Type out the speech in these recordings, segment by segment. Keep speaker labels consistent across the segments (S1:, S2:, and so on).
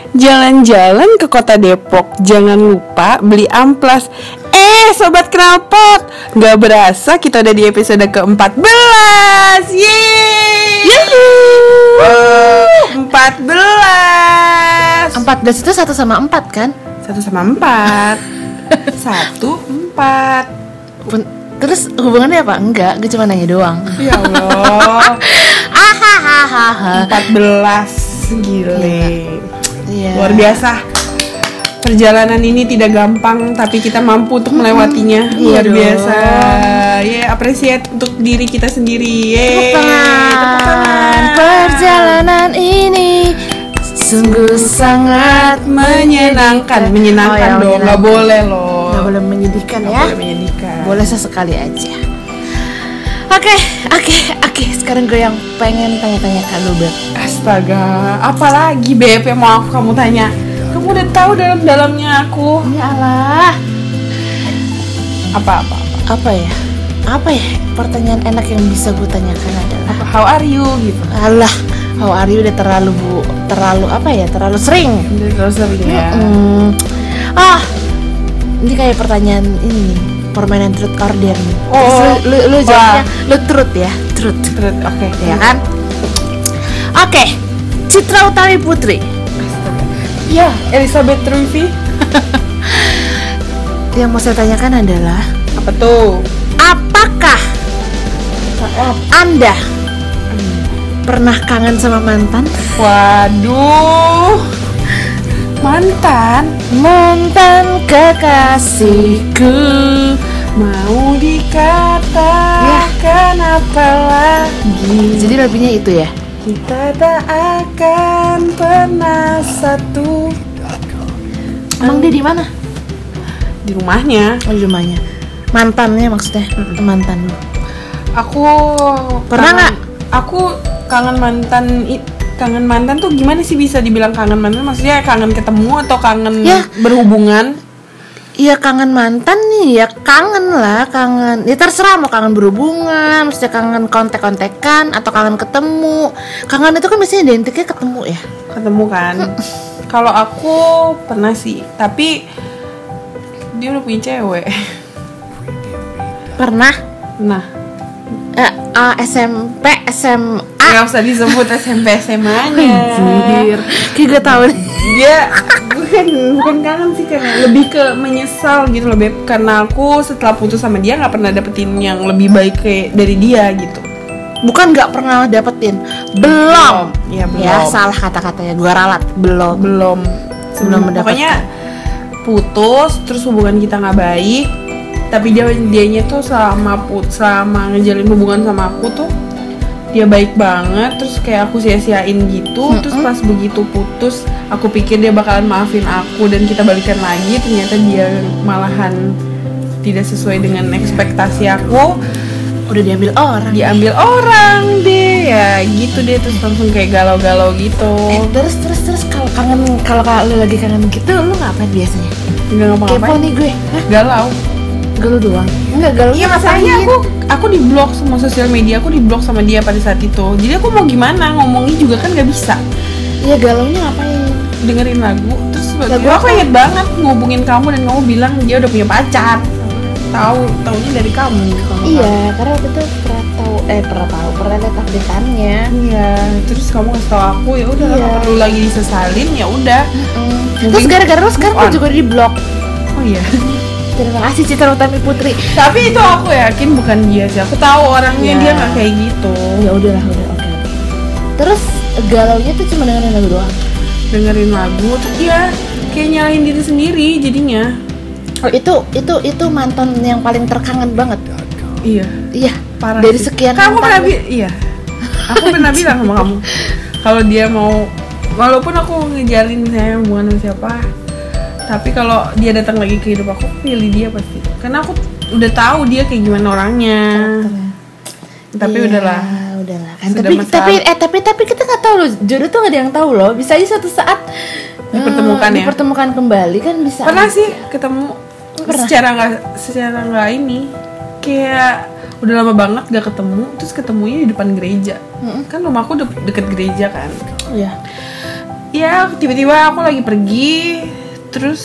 S1: Jalan-jalan ke kota Depok, jangan lupa beli amplas. Sobat knalpot, gak berasa kita udah di episode ke-14. Yeay! 14
S2: itu 1 sama 4 kan?
S1: 1 sama 4 1, 4.
S2: Terus hubungannya apa? Enggak, gue cuma nanya doang.
S1: Ya Allah. 14. Gile.
S2: Iya.
S1: Luar biasa. Perjalanan ini tidak gampang, tapi kita mampu untuk melewatinya. Luar biasa. Appreciate untuk diri kita sendiri.
S2: Tepuk tangan. Perjalanan ini sungguh sangat
S1: menyenangkan. Menyenangkan dong, nggak boleh loh.
S2: Nggak boleh menyedihkan ya.
S1: Boleh menyedihkan.
S2: Boleh sesekali aja. Oke. Sekarang gue yang pengen tanya-tanya ke lu, Beb.
S1: Astaga, apalagi Beb yang mau kamu tanya? Kamu udah tahu dalam-dalamnya aku.
S2: Ya Allah.
S1: Apa
S2: Apa ya? Pertanyaan enak yang bisa gue tanyakan adalah
S1: how are you gitu.
S2: Alah, how are you udah terlalu sering.
S1: Udah sering ya.
S2: Ini kayak pertanyaan ini nih, permainan truth or dare nih.
S1: Oh,
S2: lu jawabnya lu truth ya, truth.
S1: Oke.
S2: Ya kan? Oke. Citra Utami Putri.
S1: Ya, Elizabeth Rufi.
S2: Yang mau saya tanyakan adalah,
S1: Apa tuh?
S2: apakah Anda pernah kangen sama mantan?
S1: Waduh. Mantan
S2: kekasihku.
S1: mau dikatakan apa lagi?
S2: Jadi lagunya itu ya?
S1: Kita tak akan pernah satu.
S2: Emang dia di mana?
S1: Di rumahnya.
S2: Oh, di rumahnya. Mantannya maksudnya? Mantan lu.
S1: Aku
S2: Pernah nggak?
S1: Aku kangen mantan tuh gimana sih bisa dibilang kangen mantan? Maksudnya kangen ketemu atau kangen berhubungan?
S2: Iya, kangen mantan nih, ya kangen lah, kangen. Ya terserah mau kangen berhubungan, maksudnya kangen kontek-kontekan atau kangen ketemu. Kangen itu kan biasanya identiknya ketemu ya.
S1: Ketemu kan. Kalau aku pernah sih, tapi dia udah punya cewek.
S2: Pernah?
S1: Nah,
S2: SMP, SMA.
S1: nggak usah disebut SMP SMA-nya.
S2: Anjir, kayak gue tau nih.
S1: Dia bukan kangen sih, karena lebih ke menyesal gitu loh, Beb. Karena aku setelah putus sama dia nggak pernah dapetin yang lebih baik kayak dari dia gitu.
S2: Bukan nggak pernah dapetin, belum.
S1: Ya, belum.
S2: Ya salah kata-katanya, gue ralat. Belum mendapatkan.
S1: Pokoknya putus, terus hubungan kita nggak baik. Tapi dianya tuh selama ngejalin hubungan sama aku tuh dia baik banget, terus kayak aku sia-siain gitu. Terus pas begitu putus, aku pikir dia bakalan maafin aku dan kita balikan lagi. Ternyata dia malahan tidak sesuai dengan ekspektasi aku.
S2: Udah diambil
S1: orang deh, ya gitu deh. Terus langsung kayak galau-galau gitu.
S2: Terus kalau lu lagi kangen gitu, lu ngapain biasanya?
S1: Nggak ngapa-ngapain.
S2: Kepo nih gue.
S1: Galau
S2: doang. Enggak, galau.
S1: Iya, masalahnya aku di blok semua sosial media, aku di blok sama dia pada saat itu. Jadi aku mau gimana, ngomongnya juga kan nggak bisa.
S2: Iya, galaunya ngapain?
S1: Dengerin lagu. Terus aku inget banget ngehubungin kamu dan kamu bilang dia udah punya pacar. Taunya dari kamu.
S2: Iya, karena waktu itu pernah lihat update-annya.
S1: Iya, terus kamu kasih tau aku, ya udah nggak perlu lagi disesalin, ya udah.
S2: Terus gara-gara lu sekarang aku juga di blok.
S1: Oh iya.
S2: Terima kasih Citra Utami Putri.
S1: Tapi itu aku yakin bukan dia sih. Aku tahu orangnya, dia nggak kayak gitu.
S2: Ya udah oke. Terus galaunya tuh cuma dengerin lagu doang.
S1: Dengerin lagu, terus dia kayak nyalahin diri sendiri jadinya.
S2: Oh, itu mantan yang paling terkangen banget. Iya,
S1: parah.
S2: Dari
S1: sih.
S2: sekian
S1: kamu
S2: mantan.
S1: Iya. Aku pernah bilang sama kamu kalau dia mau, walaupun aku ngejalin misalnya hubungan sama siapa, tapi kalau dia datang lagi ke hidup aku pilih dia pasti. Karena aku udah tahu dia kayak gimana orangnya. Tapi udahlah
S2: kan. Tapi kita nggak tahu loh, jodoh tuh nggak ada yang tahu loh. Bisa aja suatu saat dipertemukan kembali kan bisa.
S1: Pernah sih ketemu secara nggak ini, kayak udah lama banget gak ketemu, terus ketemunya di depan gereja. Kan rumahku deket gereja kan.
S2: Iya.
S1: Ya tiba-tiba aku lagi pergi, terus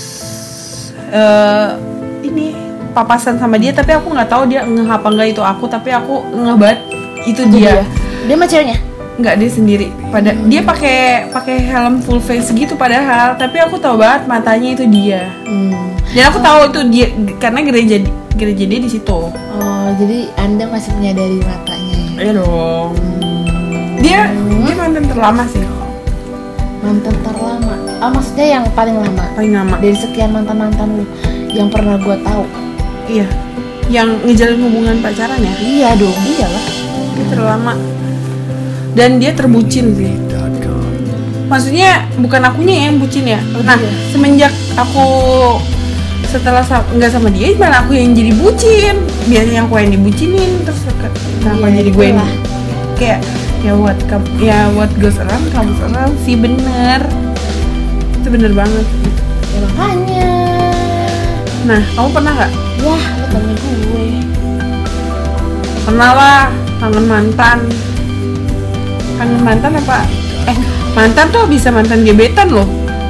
S1: ini papasan sama dia, tapi aku nggak tahu dia ngeh apa nggak itu aku, tapi aku ngeh banget itu dia.
S2: Dia sama ceweknya?
S1: Nggak, dia sendiri. Dia pakai helm full face gitu padahal, tapi aku tahu banget matanya itu dia. Dan aku tahu itu dia karena gereja dia di situ.
S2: Oh, jadi Anda masih menyadari matanya ya?
S1: Iya dong. Dia mantan terlama sih.
S2: Mantan terlama? Oh, maksudnya yang paling lama?
S1: Paling lama.
S2: Dari sekian mantan-mantan lu yang pernah gue tahu?
S1: Iya. Yang ngejalin hubungan pacaran ya?
S2: Iya dong, iyalah.
S1: Dia terlama. Dan dia terbucin sih. Maksudnya bukan akunya yang bucin ya. Nah, semenjak aku setelah nggak sama dia, malah aku yang jadi bucin. Biasanya aku yang dibucinin, terus kenapa jadi gue yang kayak what goes around comes around sih, bener. Itu bener banget.
S2: Ya makanya.
S1: Nah, kamu pernah nggak?
S2: Wah, lu tanya gue.
S1: Pernah lah, kangen mantan. Kangen mantan apa? Mantan tuh bisa mantan gebetan loh.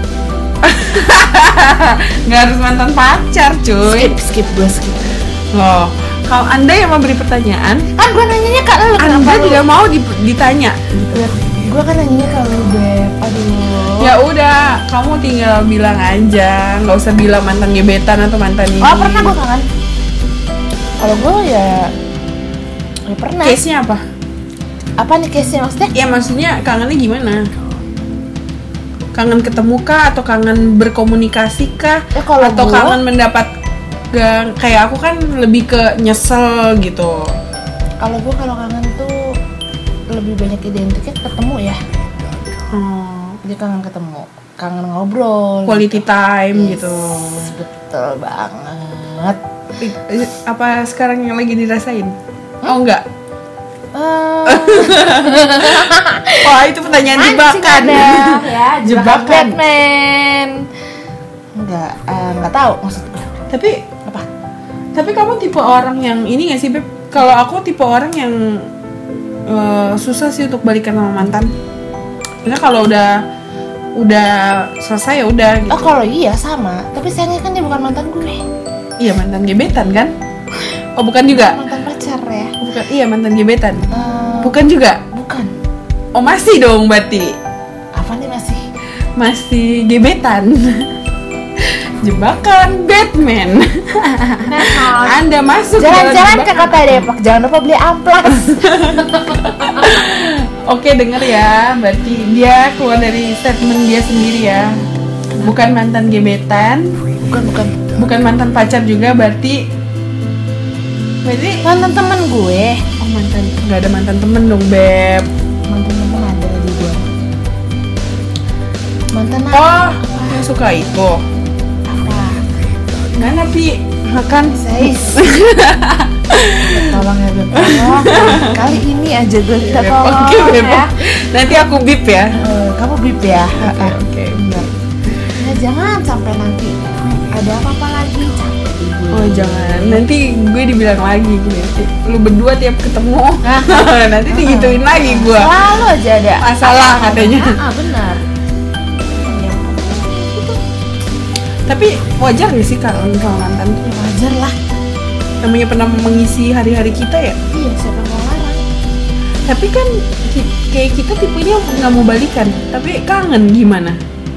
S1: Nggak harus mantan pacar, cuy.
S2: Skip.
S1: Loh, kalau Anda yang memberi pertanyaan,
S2: kan gue nanyanya ke lu,
S1: Anda tidak mau ditanya.
S2: Gue kan nanyanya ke lu, Beb. Aduh.
S1: Ya udah, kamu tinggal bilang aja, nggak usah bilang mantan gebetan atau mantan ini.
S2: Oh, pernah gue kangen. Kalau gue ya pernah.
S1: Case-nya apa?
S2: Apa nih case-nya maksudnya?
S1: Ya maksudnya kangennya gimana? Kangen ketemu kah atau kangen berkomunikasi kah?
S2: Ya, kalau
S1: atau
S2: gua,
S1: kangen mendapat kayak aku kan lebih ke nyesel gitu.
S2: Kalau gue kangen tuh lebih banyak identiknya ketemu ya. Dia kangen ketemu, kangen ngobrol.
S1: Quality
S2: gitu.
S1: time gitu.
S2: Betul banget.
S1: Apa sekarang yang lagi dirasain? Oh enggak. Wah, itu pertanyaan jebakan.
S2: Ya, jebakan Batman. Enggak tahu maksudnya.
S1: Tapi
S2: apa?
S1: Tapi kamu tipe orang yang ini nggak sih, Beb? Kalau aku tipe orang yang susah sih untuk balikan sama mantan. Karena kalau udah selesai ya udah gitu.
S2: Oh, kalau iya sama, tapi sayangnya kan dia bukan mantan gue.
S1: Iya, mantan gebetan kan? Oh, bukan juga?
S2: Mantan pacar ya?
S1: Bukan, iya mantan gebetan. Bukan juga?
S2: Bukan.
S1: Oh, masih dong berarti.
S2: Apa nih masih?
S1: Masih gebetan. Jebakan Batman. Anda masuk
S2: jalan-jalan ke kota Depok, jangan lupa beli amplas.
S1: Oke, denger ya. Berarti dia keluar dari statement dia sendiri ya. Bukan mantan gebetan. Bukan mantan pacar juga, berarti
S2: mantan teman gue.
S1: Oh, mantan. Enggak ada mantan temen dong, Beb.
S2: Mantan teman ada di gue. Mantan apa?
S1: Oh, yang suka itu. Mana Pi? Makan
S2: Sais. Tolong ya Beb. Kali ini aja gue minta tolong ya.
S1: Nanti aku bip ya.
S2: Kamu bip ya.
S1: Oke.
S2: Benar. Ya jangan sampai nanti ada apa-apa lagi.
S1: Oh jangan. Nanti gue dibilang lagi gitu. Lu berdua tiap ketemu. Nanti digituin lagi gue.
S2: Selalu aja ada
S1: masalah katanya.
S2: Benar.
S1: Tapi wajar gak sih kangen sama mantan?
S2: Ya wajar lah.
S1: Namanya pernah mengisi hari-hari kita ya?
S2: Iya, siapa yang mau larang?
S1: Tapi kan kayak kita tipenya nggak mau balikan, tapi kangen gimana?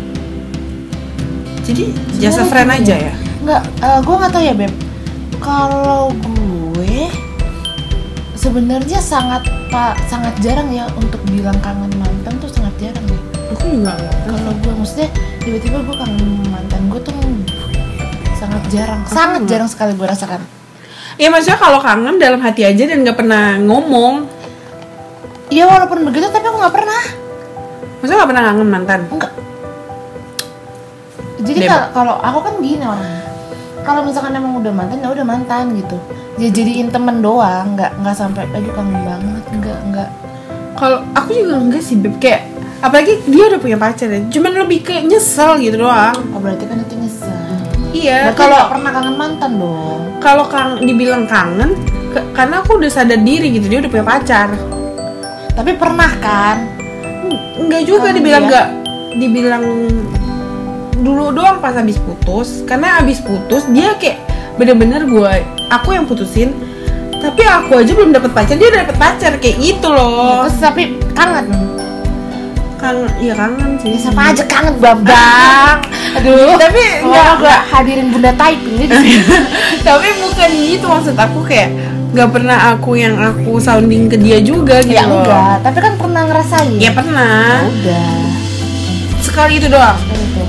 S1: Jadi jasa friend aja ya?
S2: Nggak, gue nggak tahu ya Beb. Kalau gue sebenarnya sangat jarang ya untuk bilang kangen mantan tuh sangat jarang deh.
S1: Aku juga nggak.
S2: Kalau gue maksudnya tiba-tiba gue kangen mantan gue tuh sangat jarang sekali gue rasakan.
S1: Ya maksudnya kalau kangen dalam hati aja dan nggak pernah ngomong.
S2: Iya walaupun begitu tapi aku nggak pernah.
S1: Maksudnya nggak pernah kangen mantan?
S2: Enggak. Jadi kalau aku kan gini orangnya. Kalau misalkan emang udah mantan ya udah mantan gitu. Ya jadiin temen doang, nggak sampai aduh kangen banget, enggak.
S1: Kalau aku juga enggak sih Beb, kayak apalagi dia udah punya pacar ya, cuman lebih ke nyesel gitu doang.
S2: Oh berarti kan itu nyesel.
S1: Iya.
S2: Kalau pernah kangen mantan dong.
S1: Kalau dibilang kangen, karena aku udah sadar diri gitu dia udah punya pacar.
S2: Tapi pernah kan?
S1: Enggak juga
S2: kangen
S1: dibilang
S2: dia.
S1: dibilang dulu doang pas habis putus, karena habis putus dia kayak bener-bener aku yang putusin, tapi aku aja belum dapet pacar, dia udah dapet pacar kayak gitu loh.
S2: Terus tapi kangen.
S1: Kangen sih.
S2: Sama aja kangen Bambang. Aduh.
S1: Tapi
S2: enggak hadirin Bunda Typing di sini.
S1: Tapi bukan gitu, maksud aku kayak nggak pernah aku sounding ke dia juga gitu.
S2: Ya
S1: loh.
S2: enggak, tapi kan pernah ngerasain.
S1: Ya pernah.
S2: Udah.
S1: Sekali itu doang.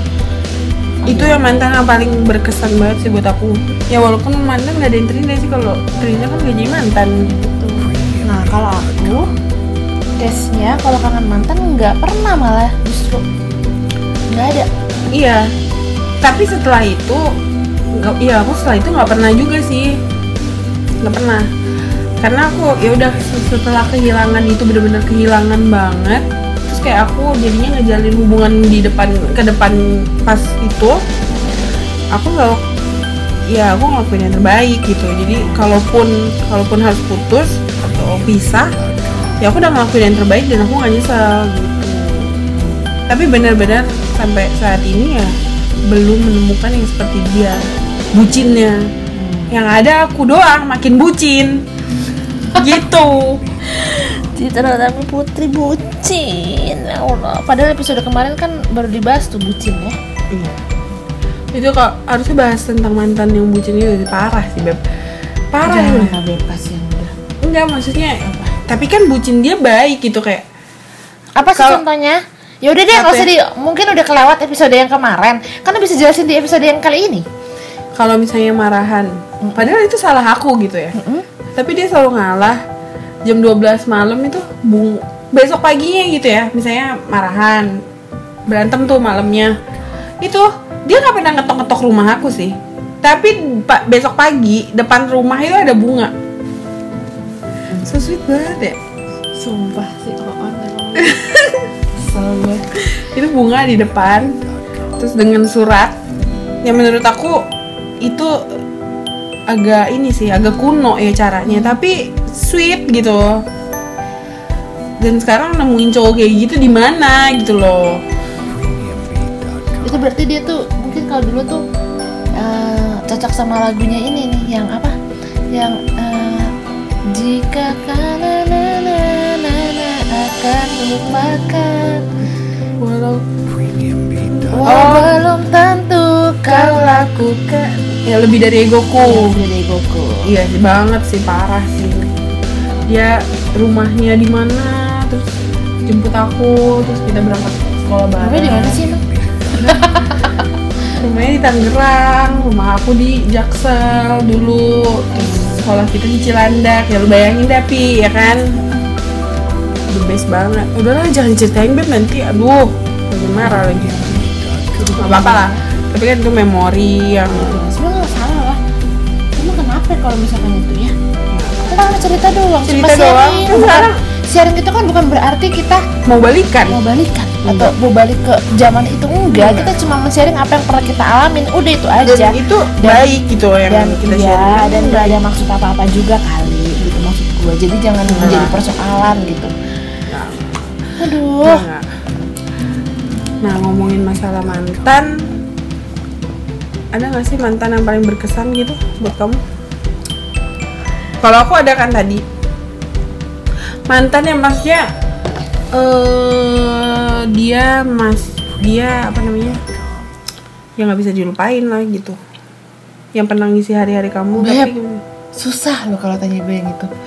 S2: Itu.
S1: Itu yang mantan yang paling berkesan banget sih buat aku. Ya walaupun mantan nggak ada yang terindah sih, kalau terindah kan gak jadi mantan gitu.
S2: Nah kalau aku case-nya kalau kangen mantan nggak pernah, malah justru nggak ada.
S1: Iya. Tapi setelah itu aku setelah itu nggak pernah juga sih. Nggak pernah. Karena aku ya udah setelah kehilangan itu benar-benar kehilangan banget. Terus kayak aku jadinya ngejalin hubungan ke depan pas itu. Aku ngelakuin yang terbaik gitu. Jadi kalaupun harus putus atau pisah, ya aku udah ngelakuin yang terbaik dan aku gak nyesel gitu. Tapi benar-benar sampai saat ini ya belum menemukan yang seperti dia, bucinnya. Yang ada aku doang makin bucin gitu.
S2: Citra tapi Putri bucin. Ya Allah. Padahal episode kemarin kan baru dibahas tuh bucin ya.
S1: Iya. Itu kok harusnya bahas tentang mantan yang bucin itu parah sih, Beb. Parah ya.
S2: Beb, kasihan udah.
S1: Enggak, maksudnya apa? Tapi kan bucin dia baik gitu kayak.
S2: Apa sih contohnya? Ya udah deh, kalau mungkin udah kelewat episode yang kemarin. Karena bisa jelasin di episode yang kali ini.
S1: Kalau misalnya marahan, padahal itu salah aku gitu ya. Tapi dia selalu ngalah. Jam 12 malam itu besok paginya gitu ya. Misalnya marahan, berantem tuh malamnya. Itu dia nggak pernah ngetok-ngetok rumah aku sih. Tapi besok pagi depan rumah itu ada bunga. So sweet banget ya.
S2: Sumpah sih on.
S1: Itu bunga di depan, terus dengan surat yang menurut aku itu agak kuno ya caranya, tapi sweet gitu. Dan sekarang nemuin cowok kayak gitu di mana gitu loh.
S2: Itu berarti dia tuh mungkin kalau dulu tuh cocok sama lagunya ini nih, yang apa? Yang jika akan lupakan walau belum tentu kau lakukan.
S1: Ya lebih dari egoku.
S2: Iya
S1: sih banget sih, parah sih. Dia rumahnya di mana, terus jemput aku, terus kita berangkat sekolah bareng.
S2: Rumahnya di mana sih emang?
S1: Rumahnya di Tangerang, rumah aku di Jaksel dulu, terus sekolah kita di Cilandak. Ya lu bayangin deh Pi, ya kan? The best banget. Udahlah jangan ceritain Beb, nanti aduh lagi marah lagi. Gak apa-apa lah. Tapi kan itu memori yang
S2: sebenarnya gak salah lah. Cuma kenapa kalau misalkan itu ya? Kita kan cerita doang.
S1: Sekarang
S2: sharing itu kan bukan berarti kita
S1: mau balikan
S2: atau mau balik ke zaman itu, enggak. Kita cuma men-sharing apa yang pernah kita alamin, udah itu aja.
S1: Dan itu baik gitu yang kita sharing.
S2: Dan gak ada maksud apa-apa juga kali gitu maksud gue. Jadi jangan menjadi persoalan gitu. Aduh.
S1: Nah, ngomongin masalah mantan, ada nggak sih mantan yang paling berkesan gitu buat kamu? Kalau aku ada kan tadi mantan yang maksudnya dia apa namanya, yang nggak bisa dilupain lah gitu, yang pernah ngisi hari-hari kamu.
S2: Beb,
S1: tapi
S2: susah loh kalau tanya gue yang itu.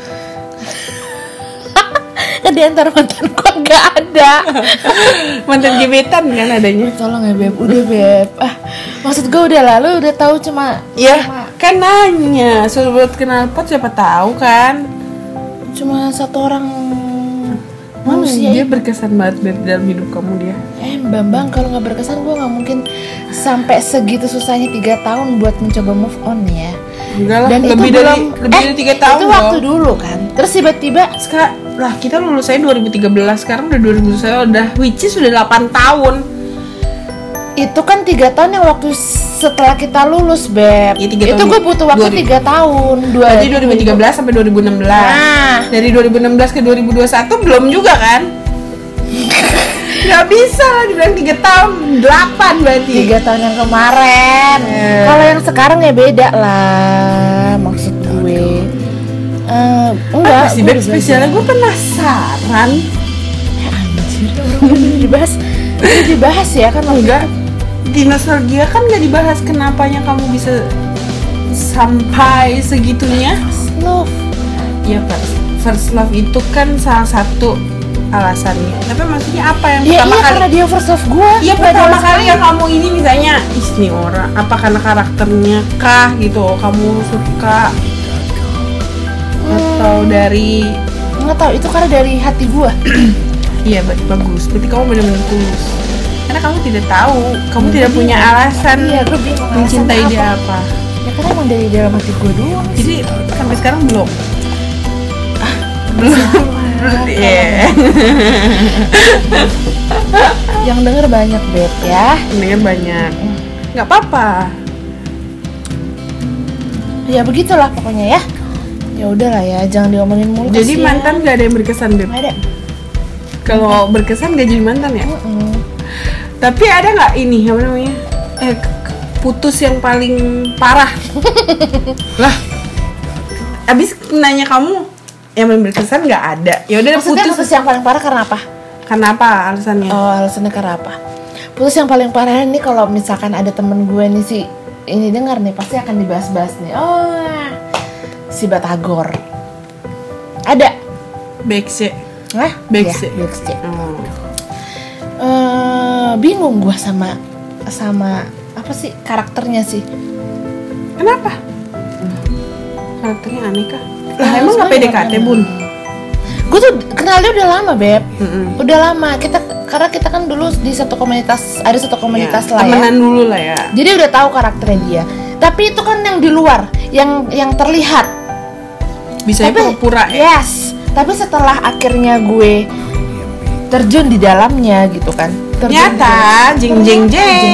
S2: Kan di antara mantan gue nggak ada.
S1: Mantan gebetan kan adanya.
S2: Tolong ya Beb, udah Beb. Maksud gue udah lalu, udah tahu cuma.
S1: Ya kan nanya, suruh buat knalpot siapa tahu kan.
S2: Cuma satu orang manusia.
S1: Dia berkesan banget Beb dalam hidup kamu dia.
S2: Bambang, kalau nggak berkesan gue nggak mungkin sampai segitu susahnya 3 tahun buat mencoba move on ya.
S1: Enggak lah,
S2: dan
S1: lebih
S2: itu
S1: dari 3 tahun
S2: itu waktu dulu kan. Terus tiba-tiba
S1: sekarang lah kita lulusnya 2013, sekarang udah 2021, udah which is sudah 8 tahun.
S2: Itu kan 3 tahun yang waktu setelah kita lulus Beb.
S1: Ya,
S2: itu gue butuh waktu 3 tahun.
S1: Berarti 2013 sampai 2016.
S2: Nah,
S1: dari 2016 ke 2021 belum juga kan? Nggak bisa lah dibilang 3 tahun, 8 berarti.
S2: 3 tahun yang kemarin. Kalau yang sekarang ya beda lah, maksud gue. Enggak
S1: sih beb, spesialnya gue penasaran.
S2: Anjir, orang udah dibahas ya kan?
S1: Enggak, di nostalgia kan nggak dibahas kenapanya kamu bisa sampai segitunya.
S2: Love.
S1: Ya first love itu kan salah satu alasannya. Tapi maksudnya apa yang
S2: Ya
S1: pertama
S2: iya
S1: kali?
S2: karena dia first love gue.
S1: Iya pertama kali yang kamu ini misalnya ini orang apa karena karakternya kah gitu kamu suka atau dari
S2: nggak tahu itu karena dari hati gue.
S1: iya bagus berarti kamu benar-benar tulus karena kamu tidak tahu kamu tidak punya alasan
S2: Iya gue bingung
S1: mencintai
S2: alasannya
S1: dia apa.
S2: Ya karena emang dari dalam hati gue doang.
S1: Jadi sampai sekarang belum iya
S2: Yang denger banyak beb ya.
S1: denger banyak nggak apa-apa
S2: Ya begitulah pokoknya ya. Ya udahlah ya, jangan diomongin mulu.
S1: jadi
S2: kasihan.
S1: mantan nggak ada yang berkesan beb.
S2: Nggak ada.
S1: Kalau berkesan gak jadi mantan ya. Tapi ada nggak ini apa namanya putus yang paling parah lah abis nanya kamu yang paling berkesan nggak ada ya udah
S2: Putus yang paling parah karena apa?
S1: karena apa alasannya.
S2: Oh alasannya karena apa? Putus yang paling parah ini kalau misalkan ada temen gue nih si ini dengar nih pasti akan dibahas-bahas nih. Oh si Batagor ada.
S1: Backstreet.
S2: Hah?
S1: Backstreet.
S2: Ya, Backstreet.
S1: Oh.
S2: Bingung gue sama apa sih karakternya sih?
S1: Kenapa? Karakternya aneh kah?
S2: Lah,
S1: Emang nggak
S2: sebenarnya
S1: PDKT
S2: aneh.
S1: bun?
S2: Gue tuh kenalnya udah lama beb.
S1: Mm-mm.
S2: Udah lama karena kita kan dulu di satu komunitas ada satu komunitas
S1: Ya,
S2: lah ya.
S1: temenan dulu lah ya.
S2: Jadi udah tahu karakternya dia. Tapi itu kan yang di luar, yang terlihat.
S1: Bisa pura-pura ya.
S2: Yes. Tapi setelah akhirnya gue terjun di dalamnya gitu kan.
S1: Nyata, jeng jeng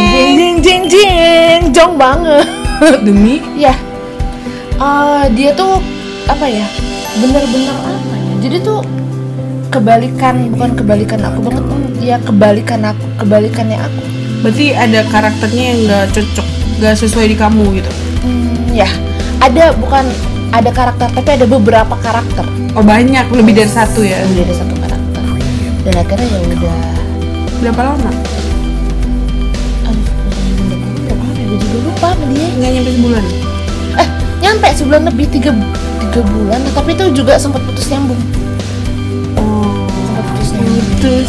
S2: jeng jong banget.
S1: Demi
S2: Ya. Dia tuh apa ya? Bener-bener apa ya? Jadi tuh bukan kebalikan aku banget, ya kebalikannya aku.
S1: berarti ada karakternya yang nggak cocok, nggak sesuai di kamu gitu.
S2: Ya, ada karakter tapi ada beberapa karakter.
S1: Oh banyak, lebih dari satu ya.
S2: Lebih dari satu karakter. Dan akhirnya ya udah.
S1: Berapa lama?
S2: Berapa hari? Gue juga lupa sama dia.
S1: Nggak nyampe sebulan.
S2: Nyampe sebulan lebih 3 bulan, tapi itu juga sempat putus nyambung.
S1: Oh.
S2: Sempat putus nyambung.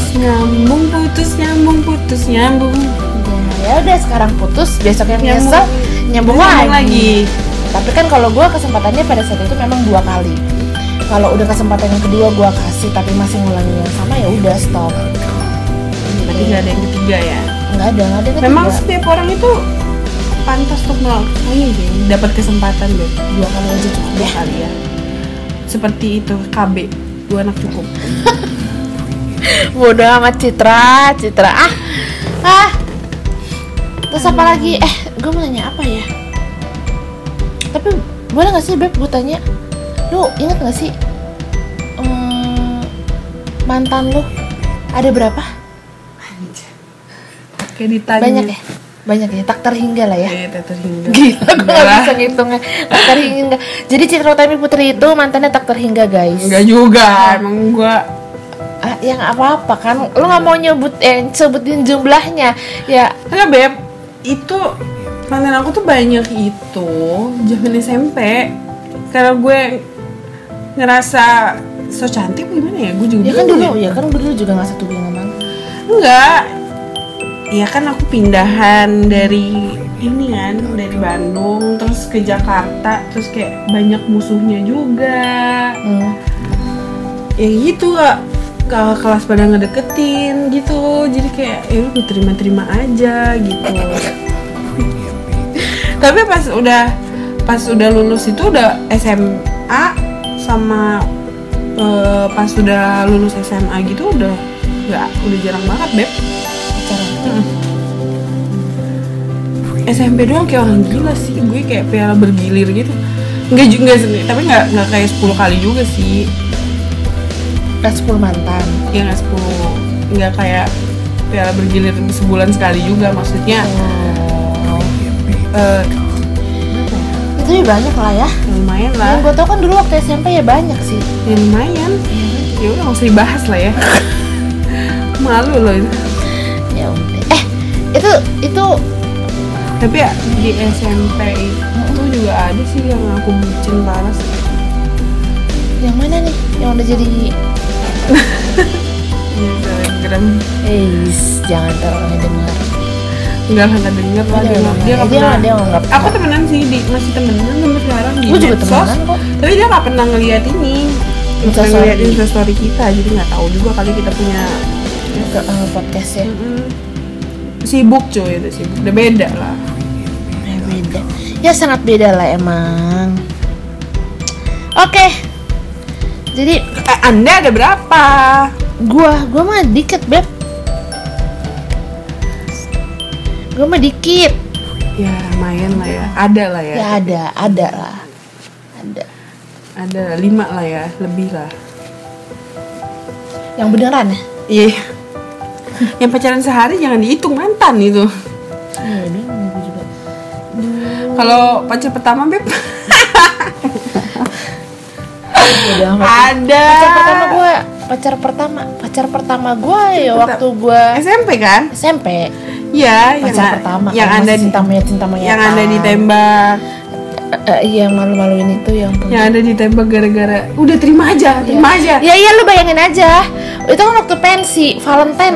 S1: Putus nyambung.
S2: Ya udah sekarang putus, besoknya
S1: Nyambung.
S2: nyesel, nyambung lagi.
S1: lagi.
S2: Tapi kan kalau gue kesempatannya pada saat itu memang 2 kali. Kalau udah kesempatan yang kedua gue kasih tapi masih ngulangin yang sama ya udah stop.
S1: Berarti nggak ada yang ketiga ya.
S2: Nggak ada yang ketiga.
S1: Memang setiap orang itu pantas untuk melakukan ini, dapat kesempatan deh.
S2: 2 kali aja cukup
S1: 2
S2: ya.
S1: kali ya. Seperti itu KB, 2 anak cukup.
S2: Bodoh amat Citra. Terus apa lagi? Gue mau nanya apa ya? Tapi boleh nggak sih Beb gue tanya? Lu inget nggak sih mantan lu ada berapa?
S1: Kayak ditanya.
S2: Banyak ya, tak terhingga lah ya.
S1: Iya, tak terhingga.
S2: Gila, gue gak bisa ngitungnya. Tak terhingga. Jadi Citra Utami Putri itu mantannya tak terhingga guys.
S1: Enggak juga, emang gua
S2: Ya nggak apa-apa kan. Lu nggak mau sebutin jumlahnya ya.
S1: enggak beb. Itu mantan aku tuh banyak itu zaman SMP. Karena gue ngerasa so cantik gimana ya? Gue juga
S2: Ya kan dulu juga nggak satu geng sama.
S1: Enggak. Ya kan aku pindahan dari ini kan, dari Bandung terus ke Jakarta, terus kayak banyak musuhnya juga. Ya gitu ke kelas pada ngedeketin gitu, jadi kayak ya udah terima-terima aja gitu. Tapi pas udah lulus itu udah SMA sama pas udah lulus SMA gitu udah jarang banget beb. SMP doang kayak orang gila sih, gue kayak piala bergilir gitu. Enggak juga sih, tapi nggak kayak 10 kali juga sih.
S2: Udah 10 mantan.
S1: Ya nggak 10, nggak kayak piala bergilir sebulan sekali juga, maksudnya
S2: itu ya banyak lah ya.
S1: lumayan
S2: Yang
S1: lah.
S2: gue tau kan dulu waktu SMP ya banyak sih.
S1: Ya lumayan. Ya udah nggak usah dibahas lah ya. Malu loh itu.
S2: Ya udah. Itu
S1: Tapi ya di SMP itu juga ada sih yang aku bucin parah sih.
S2: yang mana nih? Yang udah jadi
S1: Ya Instagram.
S2: Jangan terlalu dengar.
S1: Enggak lah, nggak denger lah dia nggak pernah.
S2: Dia nggak
S1: Aku temenan sih, masih temenan sampai sekarang di
S2: Gue juga
S1: medsos.
S2: temenan kok.
S1: Tapi dia nggak pernah ngeliat ini, nggak pernah
S2: Instastory.
S1: ngeliat instastory kita, jadi nggak tahu juga kali kita punya.
S2: ke podcast ya.
S1: Sibuk cuy, itu sibuk. Udah beda lah.
S2: Ya beda. Ya sangat beda lah emang. Oke. Jadi
S1: Anda ada berapa?
S2: gua mah dikit, Beb. Gua mah dikit.
S1: Ya lumayan lah ya, ada lah ya.
S2: Ya ada lah.
S1: Ada 5 lah ya, lebih lah.
S2: Yang beneran ya?
S1: Iya. Yang pacaran sehari jangan dihitung, mantan itu.
S2: Iya, dia gue juga.
S1: Kalau pacar pertama, Beb?
S2: Udah
S1: Ada.
S2: Pacar pertama gue ya waktu gue
S1: SMP kan?
S2: SMP.
S1: Iya,
S2: Pacar pertama
S1: yang
S2: kan,
S1: Anda
S2: masih cinta monyet
S1: yang Anda ditembak.
S2: Yang malu-maluin itu yang
S1: Yang Anda ditembak gara-gara udah terima aja.
S2: Ya iya, lu bayangin aja. Itu kan waktu pensi, Valentine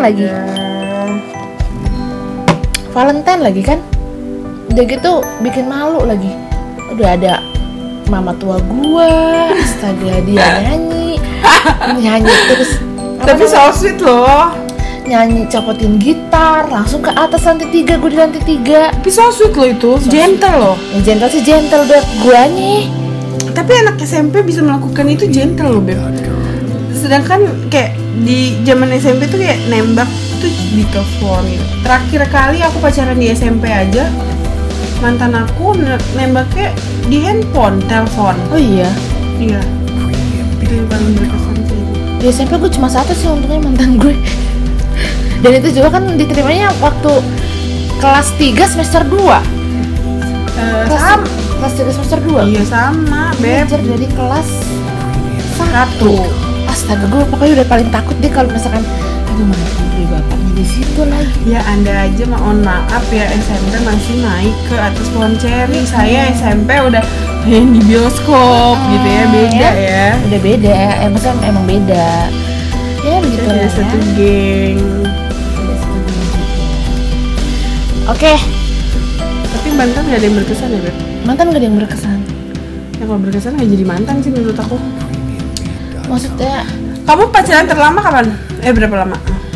S2: lagi kan. Udah gitu bikin malu lagi. Udah ada mama tua gua, astaga dia nyanyi terus.
S1: Tapi so sweet loh.
S2: Nyanyi copotin gitar, langsung ke atas lantai 3, gue di lantai 3.
S1: Tapi so sweet loh itu, gentle loh.
S2: Ya gentle sih gentle, Beb. Guanya
S1: Tapi anak SMP bisa melakukan itu gentle loh, Beb. Sedangkan kayak di zaman SMP tuh kayak nembak tuh di telepon gitu. Terakhir kali aku pacaran di SMP aja, mantan aku nembaknya di handphone, telepon.
S2: Oh iya.
S1: Iya. Itu yang paling berkesan sih.
S2: Di SMP gue cuma satu sih untungnya mantan gue. Dan itu juga kan diterimanya waktu kelas 3 semester 2. Kelas 3 semester 2.
S1: Iya sama, Beb.
S2: Belajar dari kelas 1.
S1: 1.
S2: Astaga, gue pokoknya udah paling takut deh kalau misalkan aduh mana gue bapaknya di situ lagi.
S1: Ya Anda aja mohon maaf ya, SMP masih naik ke atas pohon ceri. Saya SMP udah main di bioskop gitu ya, beda ya.
S2: Udah beda, maksudnya emang beda. Ya begitu lah
S1: Kita
S2: ya.
S1: satu geng.
S2: Oke,
S1: Tapi mantan gak ada yang berkesan ya, Beb?
S2: mantan gak ada yang berkesan.
S1: Ya kalau berkesan gak jadi mantan sih menurut aku.
S2: Maksudnya
S1: Kamu pacaran terlama kapan? Berapa lama?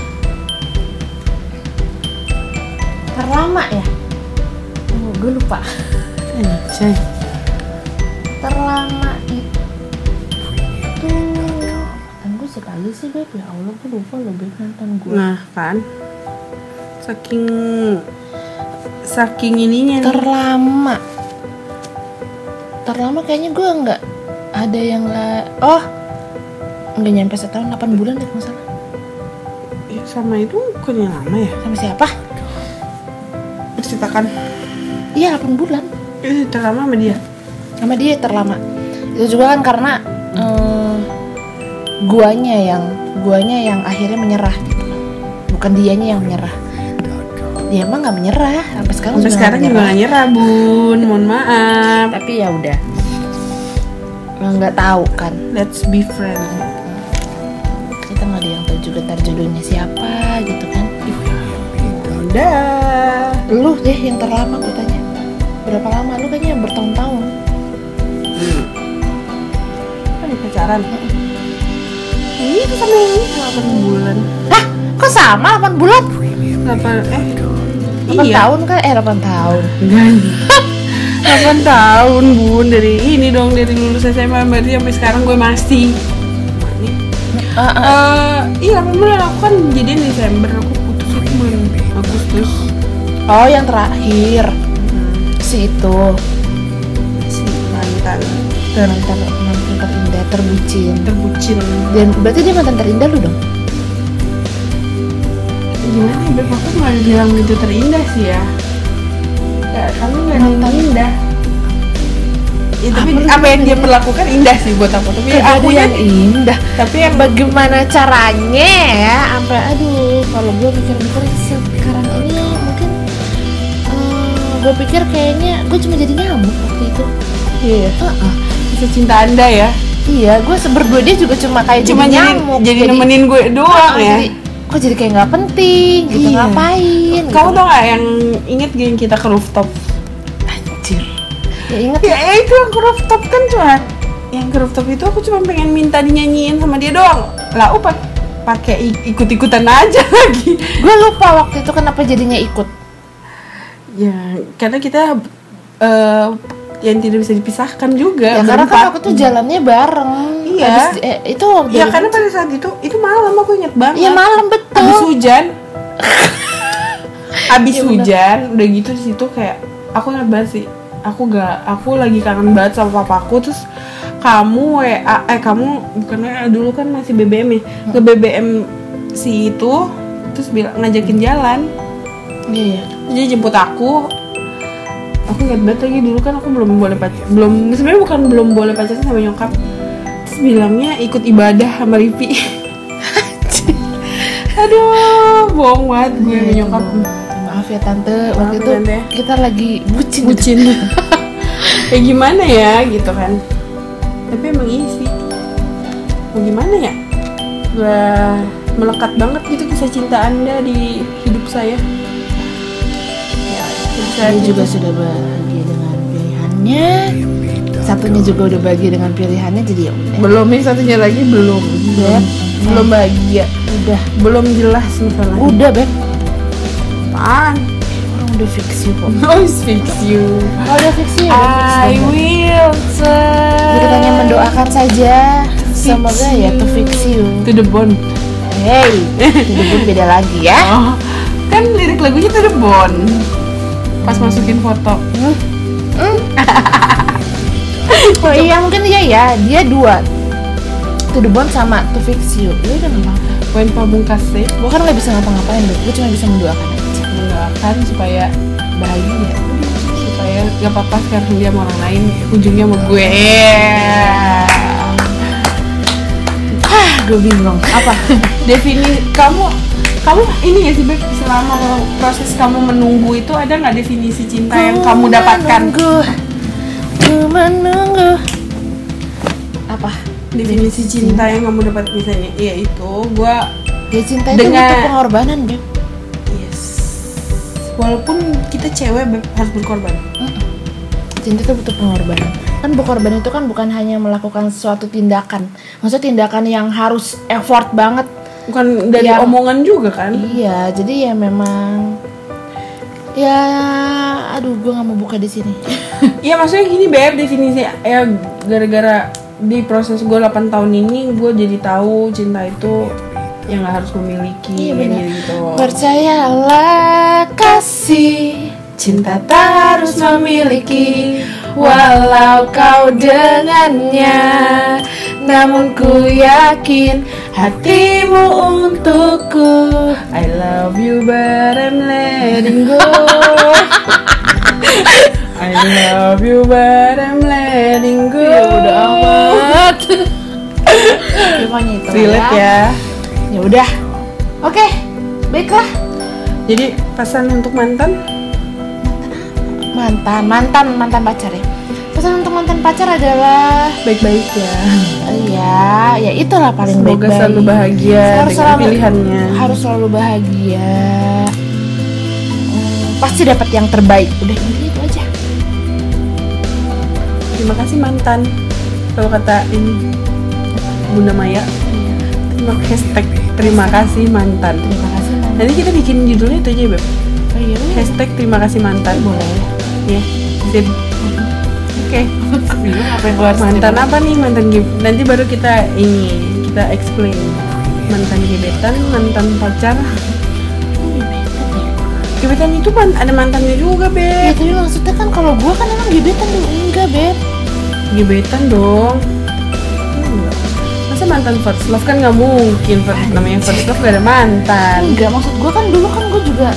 S2: terlama ya? Oh, gue lupa.
S1: Anjay.
S2: Terlama itu mantan gue siapa aja sih, Beb? Ya Allah, gue lupa loh, Beb, mantan gue.
S1: Nah kan, saking ininya nih.
S2: Terlama kayaknya gue nggak ada yang nggak nyampe setahun, 8 bulan deh masalah.
S1: Sama itu bukannya lama ya?
S2: Sama siapa?
S1: Ceritakan.
S2: Iya 8 bulan
S1: Terlama sama dia.
S2: sama dia terlama. Itu juga kan karena guanya yang akhirnya menyerah gitu kan. Bukan dianya yang menyerah. Dia emang nggak menyerah sampai sekarang.
S1: Sampai sekarang juga nggak nyerah, Bun. Mohon maaf.
S2: Tapi ya udah nggak tahu kan.
S1: Let's be friends.
S2: Kita nggak ada yang tahu juga ntar jodohnya siapa gitu kan.
S1: Udah.
S2: Lu deh yang terlama gue tanya. Berapa lama? Lu kayaknya bertahun-tahun.
S1: Kan pacaran. Ini tuh sama ini 8 bulan.
S2: Hah? Kok sama 8 bulan? 8
S1: Iya.
S2: tahun kan? 8 tahun.
S1: Enggak. 8 tahun, Bun. Dari ini dong, dari lulus SMA berarti sampai sekarang gue masih. Iya 8 bulan. Aku kan jadian Desember, aku putus itu bulan Agustus.
S2: Oh, yang terakhir. Si itu.
S1: Si mantan
S2: Mantan terindah, terbucin.
S1: terbucin.
S2: Dan berarti dia mantan terindah lu dong?
S1: gimana ya Beb, aku nggak bilang itu terindah sih ya. Kayak kamu nggak ada yang indah. Ya, tapi apa yang dia perlakukan indah sih buat aku. Tapi aku
S2: yang indah.
S1: Tapi yang
S2: bagaimana caranya ya? Sampai aduh, kalau gue mikir-mikir sekarang ini mungkin gue pikir kayaknya gue cuma jadi nyamuk waktu itu.
S1: Iya. Kisah cinta Anda ya.
S2: Iya, gue berdua dia juga cuma kayak
S1: cuma
S2: jadi nyamuk.
S1: Jadi nemenin gue doang ya.
S2: Kok jadi kayak nggak penting gitu, ngapain?
S1: Kamu tau nggak yang inget gak yang kita ke rooftop?
S2: Anjir. Ya inget.
S1: Ya itu yang ke rooftop kan cuma. Yang ke rooftop itu aku cuma pengen minta dinyanyiin sama dia doang. Lah pakai ikut-ikutan aja lagi.
S2: Gue lupa waktu itu kenapa jadinya ikut.
S1: Ya karena kita yang tidak bisa dipisahkan juga.
S2: Ya karena kan waktu itu jalannya bareng.
S1: Iya.
S2: Itu
S1: ya karena pada saat itu malam, aku inget banget.
S2: Iya malam betul.
S1: Abis hujan. Hujan, udah gitu di situ kayak aku inget banget sih. Aku lagi kangen banget sama papaku, terus kamu kamu bukan WA dulu kan masih BBM ya. Ke BBM si itu terus ngajakin jalan.
S2: Iya.
S1: Jadi jemput aku ingat banget lagi dulu kan aku sebenarnya bukan belum boleh pacaran sama nyokap, terus bilangnya ikut ibadah sama Ripi. Aduh, bohong banget gue sama nyokap.
S2: Maaf ya tante, waktu itu tante. Kita lagi bucin.
S1: Kayak gimana ya gitu kan, tapi emang isi mau gimana ya, melekat banget gitu kisah cinta Anda di hidup saya.
S2: Saya juga sudah bahagia dengan pilihannya. Satunya juga udah bahagia dengan pilihannya, jadi ya udah.
S1: Belum, yang satunya lagi belum. Beb, belum bahagia.
S2: Udah.
S1: Belum jelas masalahnya.
S2: Udah, Beb.
S1: Apaan?
S2: Orang udah fix you kok.
S1: Fix you.
S2: Oh, udah fix you.
S1: I will
S2: Jadi kita hanya mendoakan saja. Semoga ya to fix you.
S1: To the bone.
S2: Hey, to the bone beda lagi ya.
S1: Oh, kan lirik lagunya to the bone. Pas masukin foto.
S2: Oh iya mungkin ya dia dua, to the bone sama to fix you. Ya udah nggak apa-apa.
S1: Poin pamungkas sih.
S2: Gue kan nggak bisa ngapa-ngapain, gue cuma bisa mendoakan aja.
S1: Mendoakan supaya bahagia, supaya nggak apa-apa sekarang dia sama orang lain, ujungnya sama gue.
S2: Gue bingung. Apa?
S1: Definisi kamu ini ya sih Beb, selama proses kamu menunggu itu ada nggak definisi cinta yang kamu dapatkan?
S2: Menunggu. Apa?
S1: Definisi cinta yang kamu dapat misalnya, yaitu
S2: cinta itu butuh pengorbanan, Beb.
S1: Yes. Walaupun kita cewek Beb, harus berkorban.
S2: Cinta itu butuh pengorbanan. Kan berkorban itu kan bukan hanya melakukan suatu tindakan. Maksudnya tindakan yang harus effort banget.
S1: Bukan dari omongan juga kan?
S2: Iya, jadi ya memang ya aduh gue nggak mau buka di sini.
S1: Iya maksudnya gini Beb, definisi ya gara-gara di proses gue 8 tahun ini gue jadi tahu cinta itu yang nggak harus memiliki.
S2: Iya benar.
S1: Gitu.
S2: Percayalah kasih, cinta tak harus memiliki, walau kau dengannya. Namun ku yakin hatimu untukku.
S1: I love you but I'm letting go. I love you but I'm letting go.
S2: Ya udah amat. Gimana itu
S1: relate ya.
S2: Ya udah. Oke, baiklah.
S1: Jadi pesan untuk mantan
S2: pacar ya. Pesan untuk mantan pacar adalah
S1: baik-baik ya.
S2: Ya itulah paling
S1: semoga
S2: baik-baik.
S1: Selalu bahagia dengan pilihannya.
S2: Harus selalu bahagia. Pasti dapat yang terbaik. Udah itu aja.
S1: Terima kasih mantan. Kalau kata ini Bunda Maya, terima kasih mantan.
S2: Terima kasih mantan.
S1: Nanti kita bikin judulnya itu aja Beb.
S2: Oh iya.
S1: Terima kasih mantan.
S2: Boleh.
S1: Ya. Sip. Oke. Mantan apa nih? Mantan nanti baru kita explain. Mantan gebetan, mantan pacar. Gebetan itu ada mantannya juga, Beb.
S2: Ya tapi maksudnya kan kalau gue kan emang gebetan dulu. Enggak, Beb.
S1: Gebetan dong. Enggak. Masa Masa mantan first love kan nggak mungkin. Namanya first love gak ada mantan.
S2: Enggak, maksud gue kan dulu kan gue juga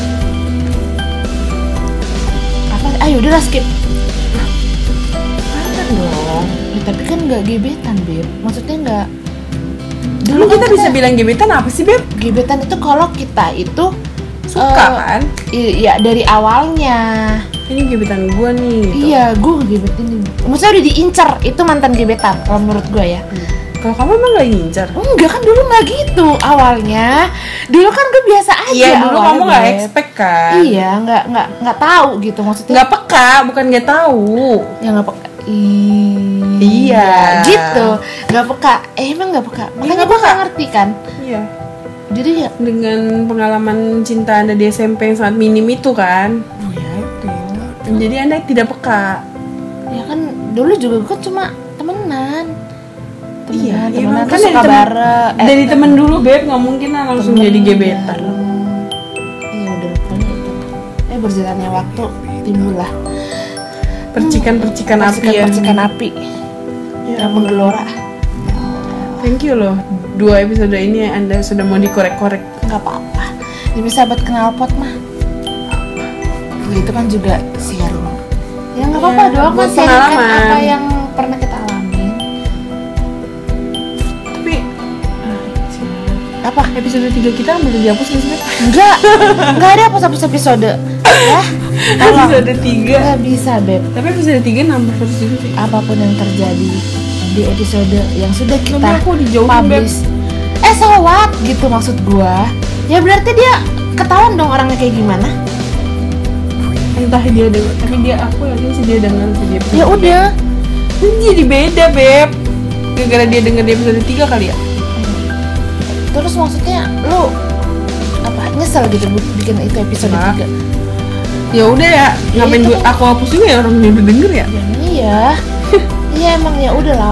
S2: apa? Ayo udah skip.
S1: Mantan dong.
S2: Ya, tapi kan nggak gebetan, Beb. Maksudnya nggak.
S1: Dulu kita bisa bilang gebetan apa sih, Beb?
S2: Gebetan itu kalau kita itu
S1: Suka kan?
S2: Iya, dari awalnya.
S1: Ini gebetan gua nih gitu.
S2: Iya, gue gebetin. Maksudnya udah diincar, itu mantan gebetan kalau menurut gue ya.
S1: Kalau kamu emang gak ngincar?
S2: Enggak kan dulu nggak gitu awalnya. Dulu kan gue biasa aja.
S1: Iya, dulu
S2: awalnya,
S1: kamu gak
S2: Beb.
S1: expect kan?
S2: Iya, nggak tahu gitu maksudnya.
S1: Nggak peka, bukan nggak tahu.
S2: Ya nggak peka.
S1: Iya.
S2: Gitu, nggak peka. Emang nggak peka. Makanya
S1: nggak
S2: gue
S1: peka.
S2: nggak ngerti kan.
S1: Iya.
S2: Jadi ya.
S1: Dengan pengalaman cinta Anda di SMP yang sangat minim itu kan.
S2: Oh ya itu.
S1: Jadi Anda tidak peka.
S2: Ya kan dulu juga gue cuma temenan.
S1: Iya,
S2: temenan
S1: kan
S2: terus suka bareng.
S1: Dari temen dulu, Beb, nggak mungkin lah langsung
S2: temen
S1: jadi gebetan.
S2: Iya udah pokoknya itu. Berjalannya waktu timbullah
S1: Percikan-percikan api ya.
S2: percikan api yang menggelora.
S1: Thank you loh. 2 episode ini Anda sudah mau dikorek-korek.
S2: Nggak apa-apa. Jadi sahabat knalpot mah. Itu kan juga sharing. Ya nggak apa-apa
S1: Ya,
S2: doang kan
S1: buat
S2: sharing kan
S1: pengalaman.
S2: apa yang pernah kita alamin.
S1: Tapi
S2: Apa?
S1: episode 3 kita boleh dihapus nggak sih, Beb?
S2: Nggak ada hapus episode. Ya. Tolong.
S1: Episode 3.
S2: Nggak bisa, Beb.
S1: Tapi episode 3 nambah terus juga sih.
S2: Apapun yang terjadi di episode yang sudah kita
S1: Tapi aku dijauhin,
S2: publish. So what? Gitu maksud gua. Ya berarti dia ketahuan dong orangnya kayak gimana.
S1: Entah dia denger, tapi dia aku yakin sih dia denger sih dia.
S2: Ya udah.
S1: Ini jadi beda, Beb. Gara-gara dia denger di episode 3 kali ya.
S2: Terus maksudnya lu apa nyesel gitu bikin itu episode
S1: Nggak.
S2: 3?
S1: Ya udah ya,
S2: Ya
S1: ngapain
S2: itu
S1: gue aku hapus juga ya orang yang udah denger ya.
S2: Ya iya. Iya emang ya udahlah.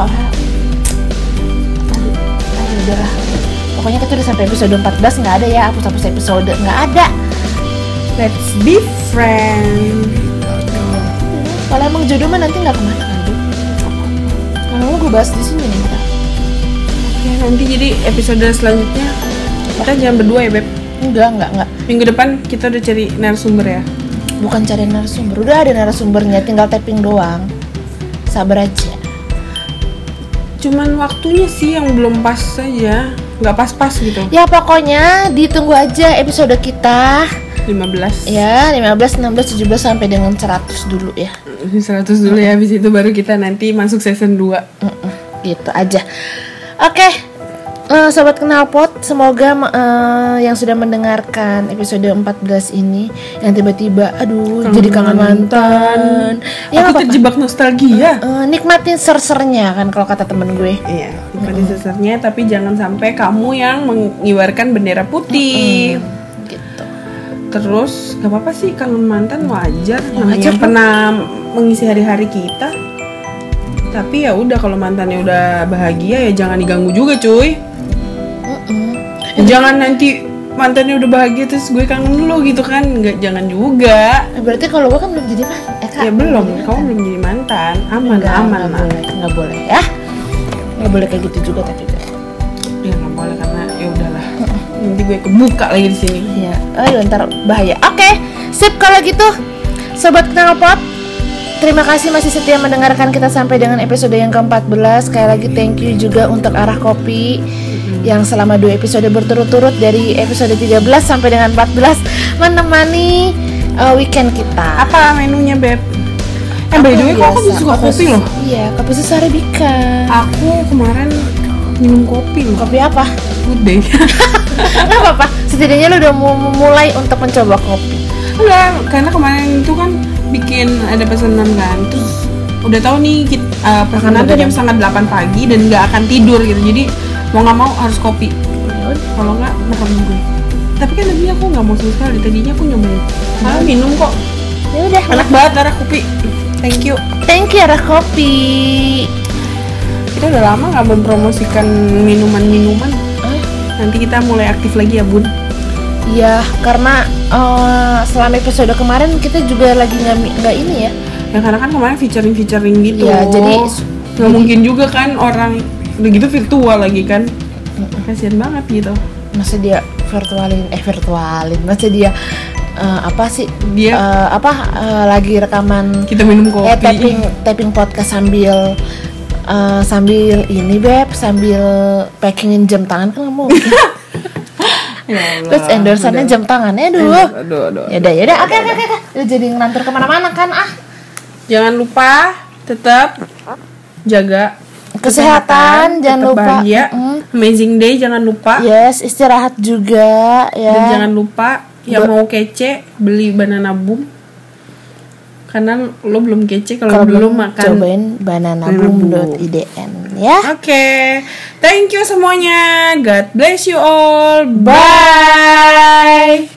S2: Aduh udahlah. Pokoknya kita udah sampai episode 14 nggak ada ya hapus episode nggak ada.
S1: Let's be friends.
S2: Kalau emang jodoh mah nanti nggak kemana kan Du? Kalau gue bahas di sini nih kita.
S1: Ya nanti jadi episode selanjutnya kita jangan berdua ya, Beb.
S2: Enggak.
S1: Minggu depan kita udah cari narasumber ya.
S2: Bukan cari narasumber, udah ada narasumbernya, tinggal tapping doang. Sabar aja.
S1: Cuman waktunya sih yang belum pas saja, nggak pas-pas gitu.
S2: Ya pokoknya ditunggu aja episode kita.
S1: 15.
S2: Ya, 15, 16, 17 sampai dengan 100 dulu ya.
S1: 100 dulu ya, habis itu baru kita nanti masuk season 2.
S2: Gitu aja. Oke. Sobat Knalpot, semoga yang sudah mendengarkan episode 14 ini yang tiba-tiba jadi kangen mantan.
S1: Aku
S2: Ya nggak apa-apa.
S1: terjebak nostalgia.
S2: Nikmatin sersernya kan kalau kata temen gue.
S1: Iya, nikmatin sesernya, tapi jangan sampai kamu yang mengibarkan bendera putih.
S2: Gitu.
S1: Terus gak apa-apa sih kangen mantan, wajar. Namanya
S2: wajar
S1: yang
S2: dong.
S1: pernah mengisi hari-hari kita. Tapi ya udah, kalau mantannya udah bahagia ya jangan diganggu juga, cuy. Jangan nanti mantannya udah bahagia terus gue kangen dulu gitu kan. Nggak, jangan juga.
S2: Berarti kalau gue kan belum jadi mantan.
S1: Ya belum, kamu belum jadi mantan. Aman.
S2: Nggak boleh ya. Nggak boleh kayak gitu juga tapi.
S1: Ya nggak boleh karena ya udahlah. Nanti gue kebuka lagi di sini.
S2: Iya. Aduh ntar bahaya. Oke, sip kalau gitu. Sobat Knalpot, terima kasih masih setia mendengarkan kita sampai dengan episode yang ke-14. Sekali lagi thank you juga untuk Arah Kopi yang selama 2 episode berturut-turut dari episode 13 sampai dengan 14 menemani weekend kita.
S1: Apa menunya, Beb? By the way, kok aku suka kopi loh.
S2: Iya, kopi susu Arabica.
S1: Aku kemarin minum kopi loh.
S2: Kopi apa?
S1: Good day.
S2: Nggak apa-apa, setidaknya lo udah mulai untuk mencoba kopi.
S1: Enggak, karena kemarin itu kan bikin ada pesanan kan. Terus udah tahu nih pesanan tuh jam 7:30 pagi dan nggak akan tidur gitu. Jadi mau nggak mau harus kopi. Kalau nggak makan gue. Tapi kan tadinya aku nggak mau sama sekali. Tadinya aku nyobain. Minum kok.
S2: Ya udah,
S1: Enak banget Arah Kopi. Thank you.
S2: Thank you Arah Kopi.
S1: Kita udah lama nggak mempromosikan minuman-minuman. Nanti kita mulai aktif lagi ya, Bun.
S2: Iya, karena selama episode kemarin kita juga lagi nggak ini ya.
S1: Ya karena kan kemarin featuring gitu.
S2: Iya, jadi
S1: nggak mungkin juga kan orang Udah gitu virtual lagi kan. Kasian banget gitu.
S2: Masa dia virtualin, masa dia
S1: Dia
S2: lagi rekaman
S1: kita minum kopi.
S2: Taping podcast sambil ini Beb, sambil packingin jam tangan kan nggak mungkin.
S1: Ya Allah,
S2: Terus endorsannya jam tangannya, aduh. Yaudah, oke. Udah jadi ngantor kemana-mana kan
S1: Jangan lupa tetap jaga
S2: kesehatan, jangan
S1: tetap
S2: lupa
S1: bahagia. Amazing day jangan lupa.
S2: Yes, istirahat juga ya.
S1: Dan jangan lupa yang mau kece beli banana boom. Karena lo belum kece kalau belum makan.
S2: Cobain bananaboom.idn ya.
S1: Oke. Thank you semuanya. God bless you all.
S2: Bye.